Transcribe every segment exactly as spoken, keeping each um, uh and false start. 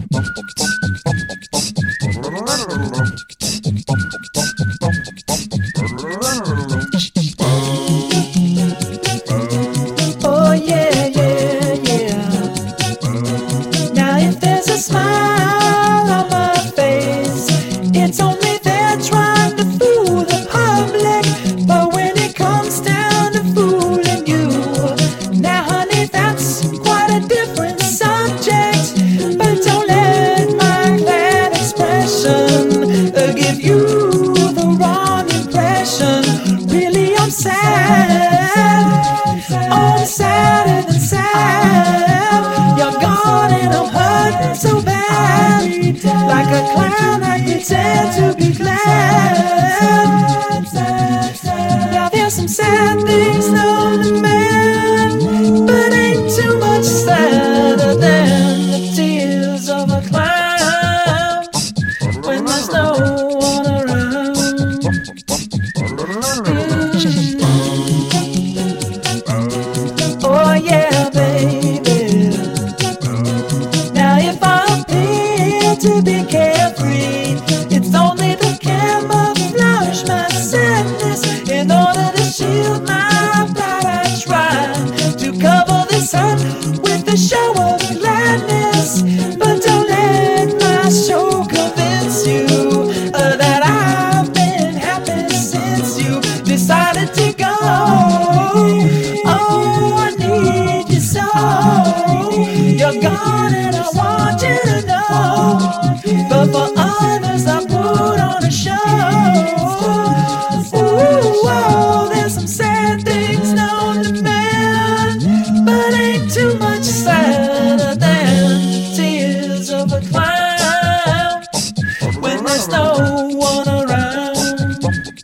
Oh yeah, yeah, yeah. Now if there's a smile on my face, it's only there trying to fool the public. But when it comes down to fooling you, now honey, that's quite a different subject. But don't let my glad expression uh, give you the wrong impression. Really, I'm sad. I'm sadder than sad. You're gone and I'm hurting so bad. Like a clown, I pretend to be glad. Now there's some sad things known to man, but ain't too much sadder than the tears of a clown when there's no one around. Mm. Oh yeah, baby. Now if I appear to be carefree, it's only to camouflage my sadness. In order to shield my pride, I try to cover this hurt with a show of gladness. But don't let my show convince you uh, that I've been happy since you decided to go. Oh, I need you so. You're gone and I want you to know. But for others I put on a show. Ooh, oh, there's some sad things known to man, but ain't too much sadder than the tears of a clown when there's no one around.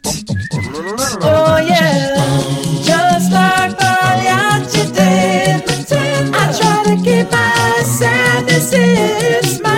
Oh yeah, just like Mariachi did, I try to keep my sadness in smile.